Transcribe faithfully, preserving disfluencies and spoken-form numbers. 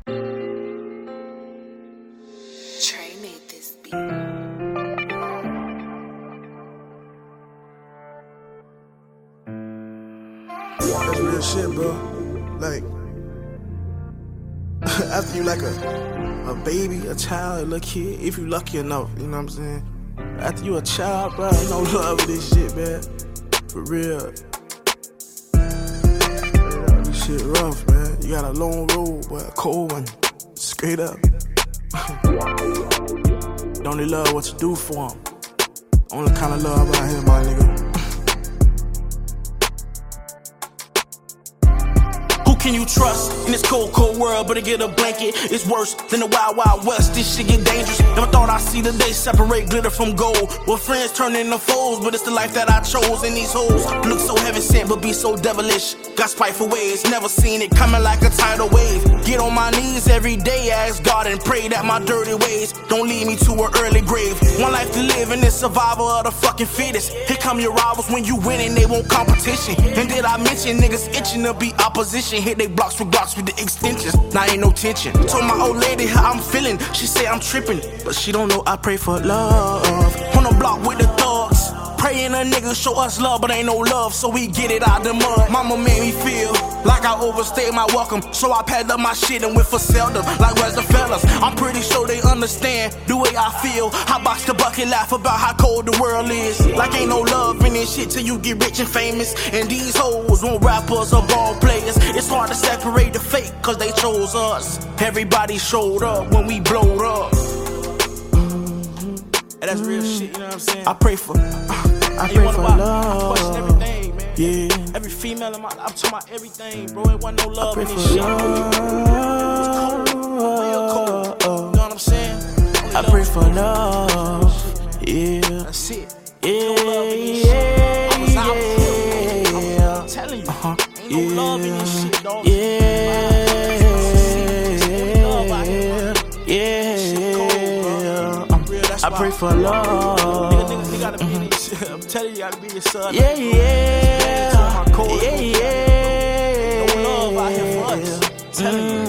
Trey made this beat. That's real shit, bro. Like, after you like a, a baby, a child, a little kid, if you lucky enough, you know what I'm saying? After you a child, bro, ain't no love with this shit, man. For real. This shit rough, man. You got a long road, but a cold one. Straight up. Don't they love what you do for them? Only kind of love out here, my nigga. Can you trust in this cold, cold world? But to get a blanket, it's worse than the wild, wild west. This shit get dangerous. Never thought I'd see the day separate glitter from gold. Well, friends turn into foes, but it's the life that I chose. And these hoes look so heaven sent, but be so devilish. Got spiteful ways, never seen it coming like a tidal wave. Get on my knees every day, ask God and pray that my dirty ways don't lead me to an early grave. One life to live in this survival of the fucking fittest. Here come your rivals when you winning, they want competition. And did I mention niggas itching to be opposition? Hit they blocks with blocks with the extensions. Now ain't no tension. Told my old lady how I'm feeling. She say I'm tripping, but she don't know I pray for love. On the block with the thugs, praying a nigga show us love, but ain't no love, so we get it out the mud. Mama made me feel like I overstayed my welcome, so I packed up my shit and went for seldom. Like where's the fellas? I'm pretty sure they understand the way I feel. I box the bucket, laugh about how cold the world is. Like ain't no love in this shit till you get rich and famous. And these hoes want rappers or ball players. It's hard to separate the fake, cause they chose us. Everybody showed up when we blowed up. And that's real shit, you know what I'm saying? I pray for, uh, I pray for love. I question everything, man. Yeah. Every female in my life, I'm talking about everything, bro. It wasn't no love in this shit. Love. It was cold, real cold. You know what I'm saying? Only I pray for love. Yeah. That's it. Yeah. Ain't no love in this shit. I was out here. I'm telling you. Uh-huh. Ain't no yeah. love in this shit, dog. Yeah. Yeah. I pray for love. Nigga, nigga, you gotta be mm-hmm. this. I'm telling you, you gotta be your son. Yeah, yeah. Yeah, yeah. Yeah, yeah. No love out here for us. I'm telling you.